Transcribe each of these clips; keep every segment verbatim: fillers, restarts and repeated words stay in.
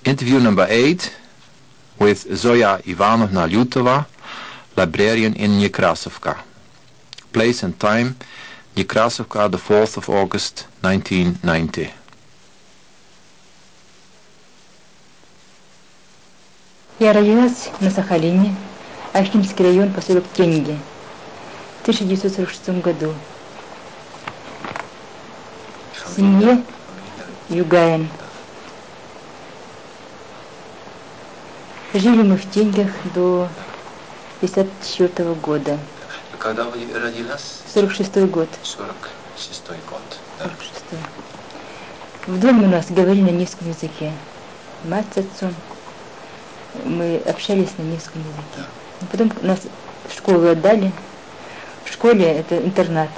Interview number eight with Zoya Ivanovna Lyutova, librarian in Nekrasovka. Place and time, Nekrasovka, the fourth of August, nineteen ninety. Я родилась на Сахалине, Ахтимский район, поселок Тенги, в тысяча девятьсот сорок шестом году. В семье Югаин. Жили мы в Тенгах до пятьдесят четвёртого года. Когда вы родились? сорок шестой год. сорок шестой год. Да. сорок шестой. В доме у нас говорили на невском языке. Мать с отцом. Мы общались на невском языке. Да. Потом нас в школу отдали. В школе это интернат.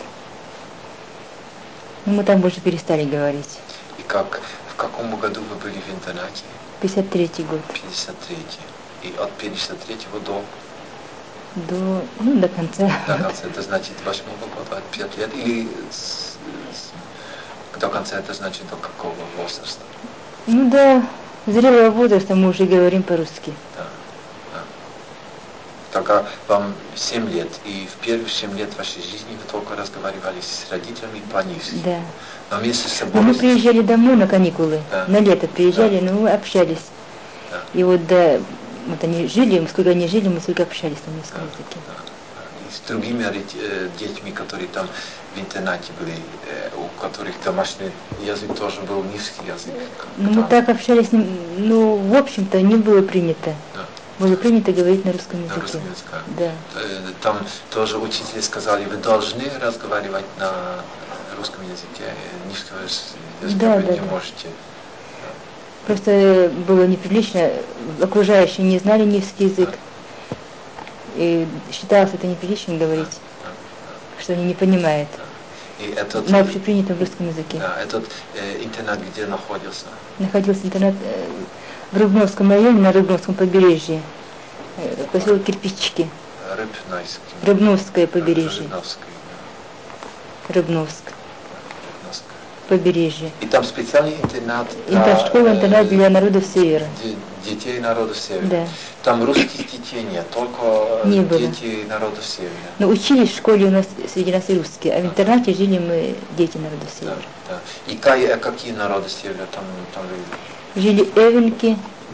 Но мы там больше перестали говорить. И как, в каком году вы были в интернате? пятьдесят третий год. пятьдесят третий. И от пятьдесят третьего до? До, ну, до конца. До конца, это значит восьмого года, от пяти лет, или с, с, до конца, это значит до какого возраста? Ну, до зрелого возраста мы уже говорим по-русски. Да, да. Тогда вам семь лет, и в первые семь лет вашей жизни вы только разговаривали с родителями по-низки. Да. Но вместе с собой... Мы приезжали домой на каникулы, да. На лето приезжали, да. Но мы общались. Да. И вот, да, вот они жили, сколько они жили, мы сколько общались на немецком да. языке. Да. И с другими э, детьми, которые там в интернате были, э, у которых домашний язык тоже был низкий язык. Ну, мы так общались, ну, в общем-то, не было принято. Да. Было принято говорить на русском языке. На русском языке. Да. Там тоже учителя сказали, вы должны разговаривать на русском языке, низкого языка да, вы да, не да. можете. Просто было неприлично, окружающие не знали низкий язык. Да. И считалось это неприлично говорить, да, да, да. Что они не понимают. Да. И этот, на общепринятом русском языке. Да, этот э, интернат где находился? Находился интернат э, в Рыбновском районе, на Рыбновском побережье. Э, поселок Кирпичики. Рыбновский. Рыбновское побережье. Рыбновское, да. Рыбновск. Рыбновск. Побережье. И там специальный интернат? Это школа-интернат для народов Севера. Детей народов Севера? Да. Там русских детей нет, только не дети было. Народов Севера? Но учились в школе у нас, среди нас и русские, а в интернате жили мы, дети народов Севера. Да, да. И какие, какие народы Севера там, там жили? Жили эвенки,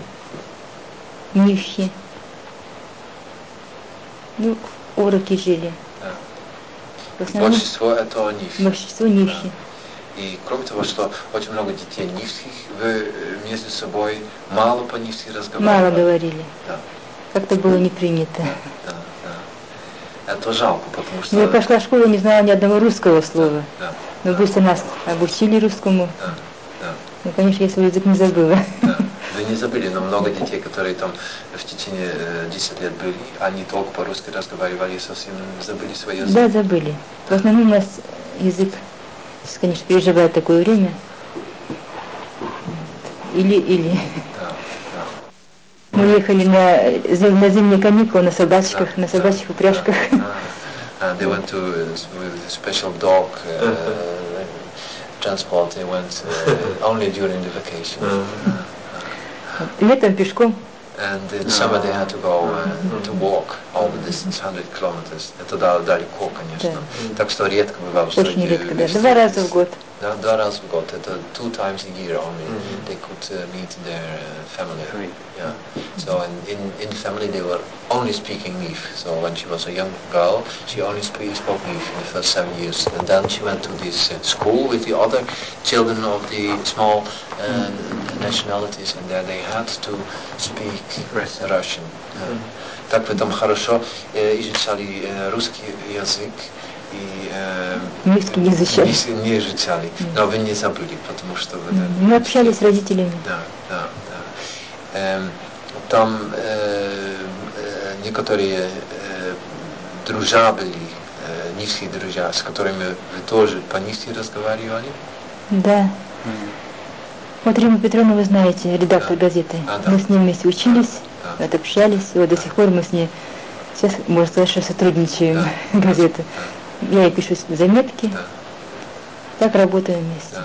нивхи, ну, ороки жили. Да. В основном, большинство это нивхи? Большинство нивхи. Да. И кроме того, что очень много детей нивских, вы между собой мало по-нивски разговаривали? Мало говорили. Да. Как-то было не принято. Да, да, да. Это жалко, потому что... Я пошла в школу, не знала ни одного русского слова. Да, да, но да. быстро нас обучили русскому. Да, да. Ну, конечно, я свой язык не забыла. Да. Вы не забыли, но много детей, которые там в течение десяти лет были, они только по-русски разговаривали и совсем забыли свой язык. Да, забыли. Да. В основном у нас язык, конечно, переживает такое время. Или-или. Да, да. Мы ехали на, на зимние каникулы на собачках, да, на собачьих да, упряжках. Да. And they went to uh, with a special dog uh, transport. They went uh, only during the vacation. Летом пешком. And in summer they had to go uh, to walk all the distance, hundred kilometers. Это далеко, конечно. Да. Так что редко бывало, что очень редко, да. Два раза в год. Да, два раза в год. Это two times a year only. Mm-hmm. They could uh, meet their uh, family. Right. Yeah. So in, in in family they were only speaking Nif. So when she was a young girl, she only speak, spoke Nif in the first seven years. And then she went to this uh, school with the other children of the small uh, nationalities, and there they had to speak Russian. Russian. Yeah. Так вы там хорошо э, изучали э, русский язык и э, низкий не изучали. Не, не изучали, но вы не забыли, потому что вы... Мы общались с родителями. Да, да, да. Эм, там э, э, некоторые э, друзья были, э, низкие друзья, с которыми вы тоже по-низки разговаривали? Да. Вот Римма Петровна, вы знаете, редактор да. газеты. А, да. Мы с ним вместе учились, да. вот, общались, и вот до сих пор мы с ней, сейчас, можно сказать, что сотрудничаем да. газеты. Да. Я ей пишу заметки, да. так работаем вместе. Да.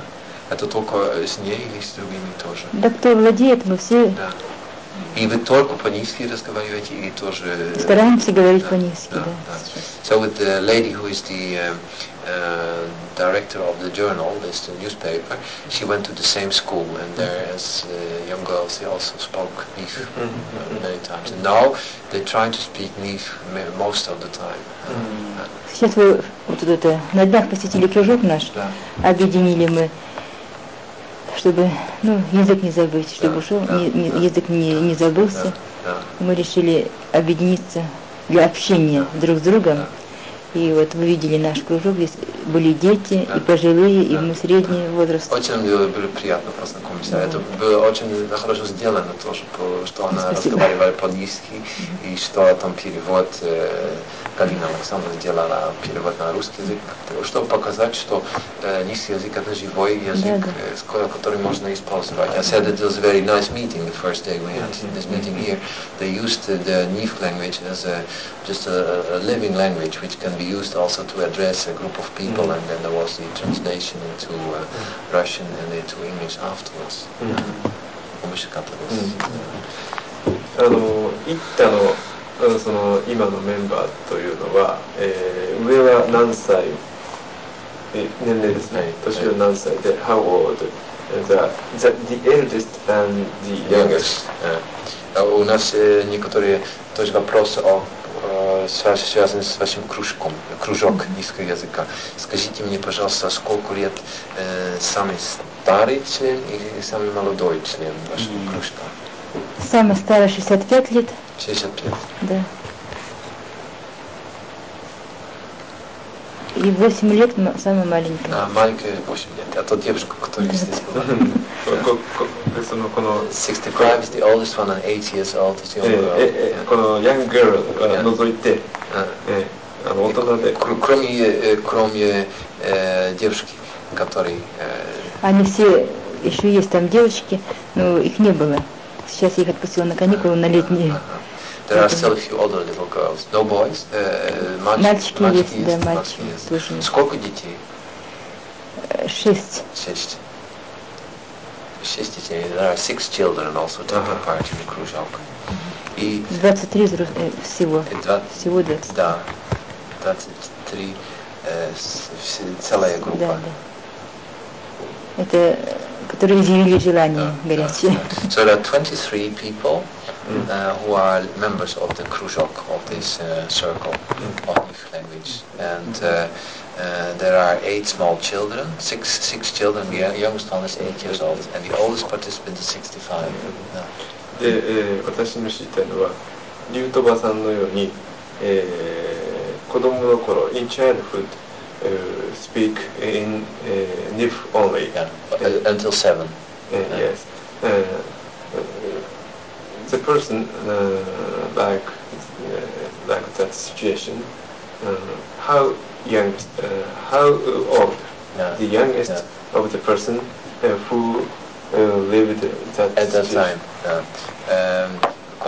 Это только с ней или с другими тоже? Да кто владеет, мы все... Да. И вы только по-низки разговариваете или тоже... Стараемся говорить да, по-низки, да. да, да. So with the lady who is the uh, uh, director of the journal, this the newspaper, she went to the same school, and there as uh, young girls they also spoke Nif uh, many times. And now they try to speak Nif most of the time. Uh, Сейчас вы вот это, на днях посетили кружок наш, да. Объединили мы, чтобы, ну, язык не забыть, чтобы да, ушел, да, не, не, да, язык не, да, не забылся. Да, да. Мы решили объединиться для общения Да. друг с другом. Да. И вот вы видели наш кружок, здесь были дети, да. и пожилые, да. и мы средний возраст. Очень нам было, было приятно познакомиться. Да. Это было очень хорошо сделано тоже, что она Спасибо. разговаривала по-английски, и что там перевод, э, Галина Александровна сделала перевод на русский язык, чтобы показать, что э, низкий язык это живой язык, да, да. э, который можно использовать. I said it was a very nice meeting the first day we had this meeting here. They used uh, the Nif language as a, just a, a living language which can be used also to address a group of people, mm. and then there was the translation into uh, Russian and into English afterwards. 面白かったです。 あの一家のその今のメンバーというのは、えー、上は何歳、え年齢ですね、年は何歳で、how old? The, the, the eldest and the youngest. У нас некоторые тоже вопросы о связаны с вашим кружком, кружок низкого языка. Скажите мне, пожалуйста, сколько лет э, самый старый член или самый молодой член вашего mm. кружка? Самый старый шестьдесят пять лет. шестьдесят пять? Да. И восемь лет самая маленькая. А, маленькая восемь лет. А то девушка, которая здесь была. sixty-five is the oldest one and eight years old is the younger girl. この young girl は除いて、あの大人で。 Кроме, кроме э, девушки, которые... Они все, еще есть там девочки, но их не было. Сейчас я их отпустила на каникулы, на летние. There are still a few older little girls. No boys? Uh, мальчики, мальчики есть, да, мальчики. Тоже. Сколько детей? Шесть. Шесть. Шесть детей. There are six children also taking part in the кружок. И двадцать три всего. Всего двадцать. Да. двадцать три э, целая группа. Да, да. Это которые изъявили желание горячее. So there are twenty-three people uh, who are members of the kruzok, of this uh, circle of Nif language, and uh, uh, there are eight small children, six six children. The youngest one is eight years old, and the oldest participant is sixty-five. で、えー、私の知りたいのはリュウトバさんのように、えー、子供の頃 in childhood Uh, speak in uh, Nif only. Yeah, uh, until seven. Uh, yeah. Yes. Uh, uh, the person uh, like uh, like that situation. Uh, how young? Uh, how old? Yeah. The youngest yeah. of the person uh, who uh, lived that at that situation. time. Yeah. Um,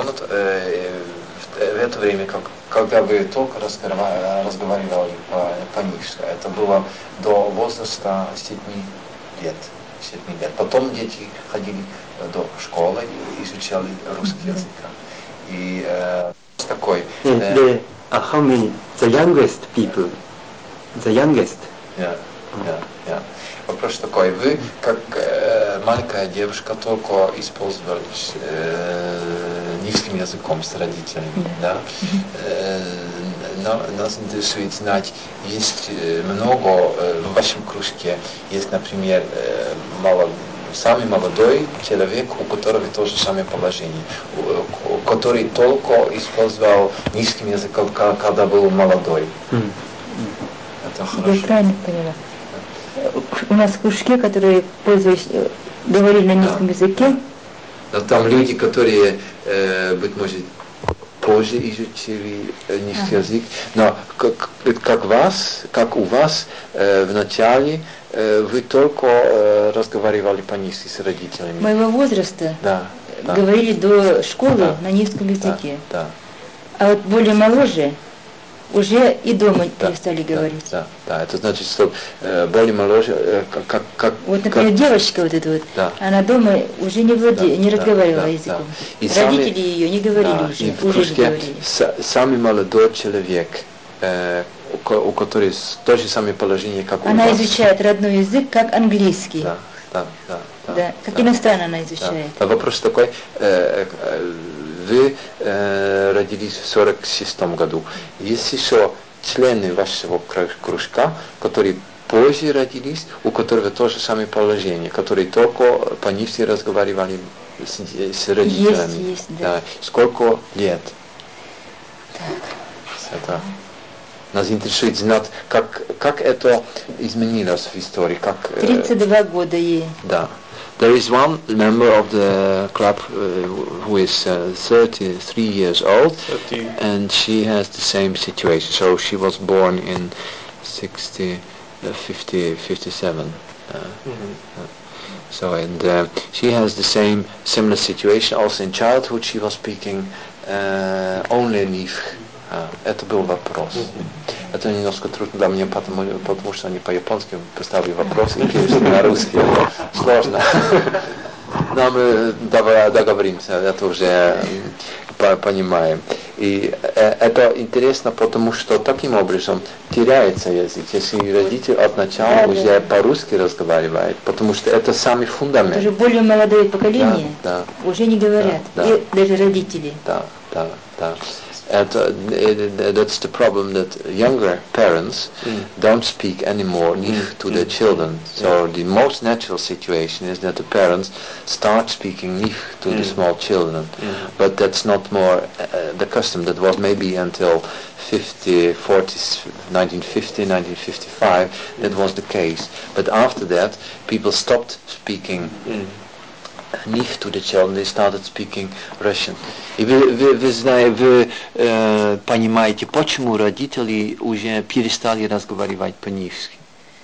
в это время, как, когда вы только разговаривали по-низски, это было до возраста семи лет. семи лет. Потом дети ходили до школы и изучали русский язык. И э, такой... Yeah, the, uh, how many? The youngest people? The youngest? Yeah, yeah, yeah. Вопрос такой, вы как э, маленькая девушка только использовались э, низким языком с родителями, да? Э, нас интересует знать, есть много э, в вашем кружке, есть, например, э, молод, самый молодой человек, у которого то же самое положение, у, который только использовал низким языком, когда был молодой. Mm. Это хорошо. Я правильно поняла. У нас в кружке, которые пользовались, говорили на низком да. языке. Но там люди, которые, э, быть может, позже изучили э, низкий ага. язык, но как, как вас, как у вас э, в начале э, вы только э, разговаривали по-низки с родителями. Моего возраста да, да. говорили до школы да. на низком языке. Да, да. А вот более моложе уже и дома да, перестали да, говорить. Да, да, это значит, что э, более моложе, э, как, как... Вот, например, как, девочка вот эта вот, да. она дома уже не владе, Да, не да, разговаривала да, языком. да. И Родители сами, ее не говорили да, уже, и в уже не кружке говорили. С, самый молодой человек, э, у, у которого то же самое положение, как она у вас. Она изучает родной язык, как английский. Да, да, да. Да, да как да, иностранно она изучает. Да. А вопрос такой, э, э, вы э, родились в сорок шестом году. Есть еще члены вашего кружка, которые позже родились, у которых то же самое положение, которые только по-нивски разговаривали с, с родителями. Есть, есть, да. Да. Сколько лет? Так. Это нас интересует знать, как, как это изменилось в истории. Как, тридцать два года ей. Да. There is one member of the club uh, who is uh, thirty-three years old, thirty. And she has the same situation. So she was born in sixty, uh, fifty, fifty-seven. Uh, Mm-hmm. uh, so and uh, she has the same similar situation. Also in childhood, she was speaking uh, only Nifch. Uh, это был вопрос. Mm-hmm. Это немножко трудно для меня, потому, потому что они по-японски поставили вопрос и перешли на русский. Это сложно. Но мы договоримся, это уже понимаем. И это интересно, потому что таким образом теряется язык, если родитель от начала уже по-русски разговаривает, потому что это самый фундамент. Уже более молодое поколение да, да, уже не говорят, да, и даже родители. Да, да, да. And, uh, that's the problem that younger parents mm. don't speak anymore mm. to mm. their children. So yeah. the most natural situation is that the parents start speaking Nif to mm. the small children. Mm. But that's not more uh, the custom. That was maybe until fifty, forty, nineteen fifty, nineteen fifty-five. Mm. That was the case. But after that, people stopped speaking mm. Nif to the children, they started speaking Russian. И вы, вы, вы, знаете, вы э, понимаете, почему родители уже перестали разговаривать по-нифски?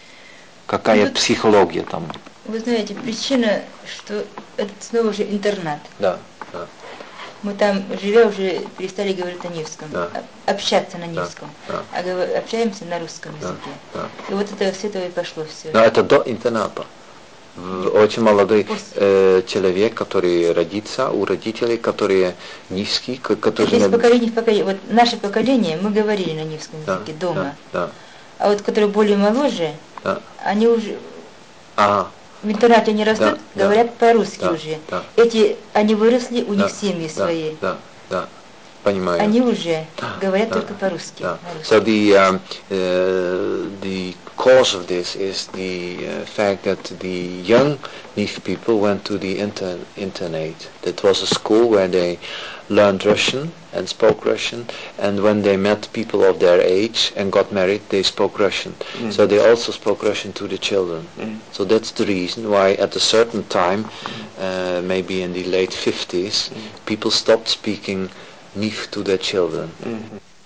Какая ну, психология там? Вы знаете, причина, что это снова же интернат. Да, да. Мы там, живя, уже перестали говорить на Невском, да. общаться на Невском, да, да. а общаемся на русском языке. Да, да. И вот это, с этого и пошло все. Но это до интерната. Очень молодой э, человек, который родится у родителей, которые низкие, которые... Это из поколения в поколение. Вот наше поколение, мы говорили на Невском да, языке дома. Да, да. А вот которые более моложе, да. они уже ага. в интернате не растут, да, говорят да, по-русски да, уже. Да. Эти, они выросли, у да, них семьи да, свои. Да, да. Понимаю. Они уже говорят да, только по-русски. да. So the um, uh, the cause of this is the uh, fact that the young Nif people went to the inter- internate. That was a school where they learned Russian and spoke Russian, and when they met people of their age and got married, they spoke Russian. Mm. So they also spoke Russian to the children. Mm. So that's the reason why at a certain time, uh, maybe in the late fifties, mm. people stopped speaking Nif to their children. Mm-hmm.